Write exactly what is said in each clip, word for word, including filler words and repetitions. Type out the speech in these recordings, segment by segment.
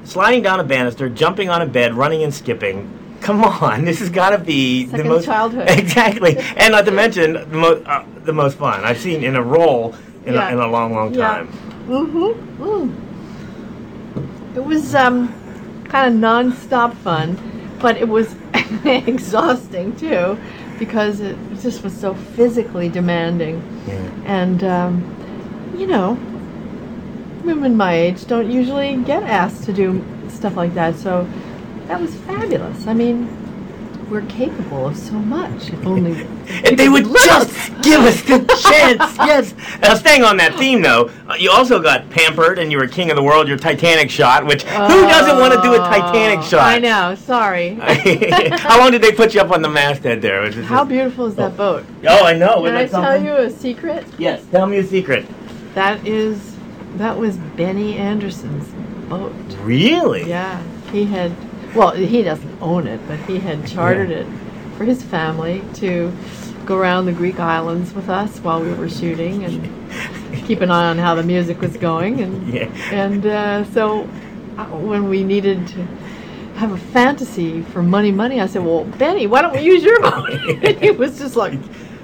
sliding down a banister, jumping on a bed, running and skipping. Come on, this has got to be Second the most childhood. Exactly, and not to mention the most uh, the most fun I've seen in a role in, Yeah. a, in a long, long Yeah. time. Mm-hmm. Mm. It was um, kind of non-stop fun, but it was exhausting too, because it just was so physically demanding. Yeah. And um, you know, women my age don't usually get asked to do stuff like that, so that was fabulous. I mean, we're capable of so much. If only If they would just give us the chance, yes. Now, staying on that theme, though, uh, you also got pampered, and you were king of the world. Your Titanic shot, which who doesn't want to do a Titanic shot? I know. Sorry. How long did they put you up on the masthead there? Was it How just- beautiful is that boat? Oh, I know. Can Isn't I that tell something? you a secret? Yes. Tell me a secret. That is, that was Benny Anderson's boat. Really? Yeah, he had. Well, he doesn't own it, but he had chartered Yeah. it for his family to go around the Greek islands with us while we were shooting and keep an eye on how the music was going. And Yeah. and uh, so uh, when we needed to have a fantasy for money, money, I said, "Well, Benny, why don't we use your boat?" And he was just like.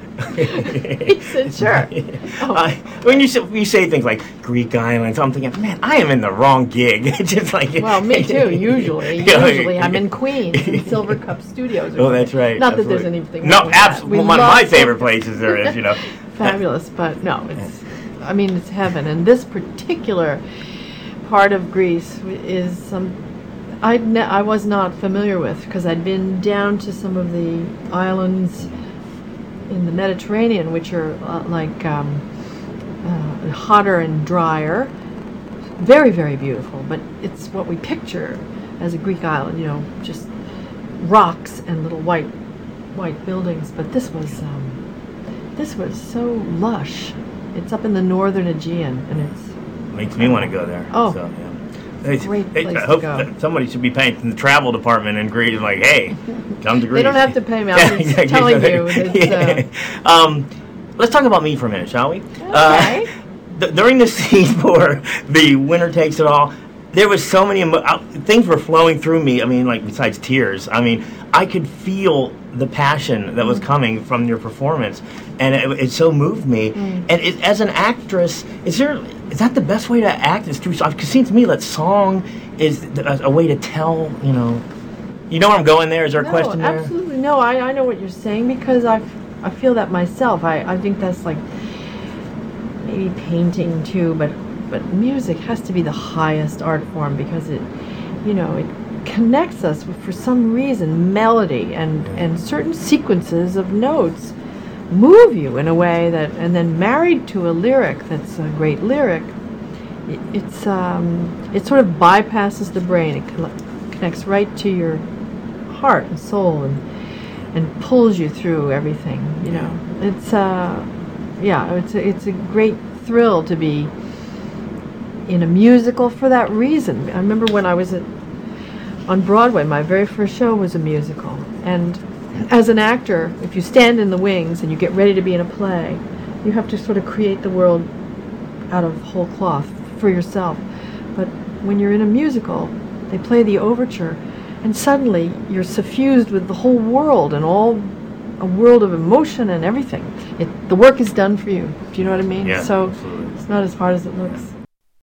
He said, "Sure." Oh. Uh, when you say, you say things like Greek islands, I'm thinking, man, I am in the wrong gig. It's just like Well, me too. Usually, Yeah, usually I'm in Queens, in Silver Cup Studios. Or Oh, that's something. right. Not that there's absolutely. anything. No, wrong with that. absolutely. We One of love my Silver- favorite places there is, you know. Fabulous, but no, it's. I mean, it's heaven, and this particular part of Greece is some. I ne- I was not familiar with because I'd been down to some of the islands in the Mediterranean, which are uh, like um, uh, hotter and drier. Very, very beautiful, but it's what we picture as a Greek island, you know, just rocks and little white white buildings. But this was um, this was so lush. It's up in the northern Aegean, and it's Makes me want to go there. Oh. So, yeah. It's a great Hey, place I to hope go. that somebody should be paying from the travel department in Greece, like, hey, come to Greece. They don't have to pay me. I'm just telling you. It's, uh, Yeah. Um, let's talk about me for a minute, shall we? Okay. Uh, th- during the scene for The Winner Takes It All, there was so many emo- uh, things were flowing through me. I mean, like, besides tears. I mean, I could feel the passion that was coming from your performance, and it, it so moved me. Mm. And it, as an actress, is there is that the best way to act? Is through song? Because it seems to me that song is a, a way to tell. You know, you know where I'm going. There is there a no, question there? absolutely no. I, I know what you're saying because I I feel that myself. I, I think that's like maybe painting too, but but music has to be the highest art form because it, you know, it connects us with, for some reason, melody and, and certain sequences of notes move you in a way that, and then married to a lyric that's a great lyric, it, it's um, it sort of bypasses the brain. It con- connects right to your heart and soul and and pulls you through everything. You know, it's uh, yeah, it's a, it's a great thrill to be in a musical for that reason. I remember when I was at, on Broadway, my very first show was a musical. And as an actor, if you stand in the wings and you get ready to be in a play, you have to sort of create the world out of whole cloth for yourself. But when you're in a musical, they play the overture, and suddenly you're suffused with the whole world and all a world of emotion and everything. It, the work is done for you. Do you know what I mean? Yeah, so absolutely. it's not as hard as it looks.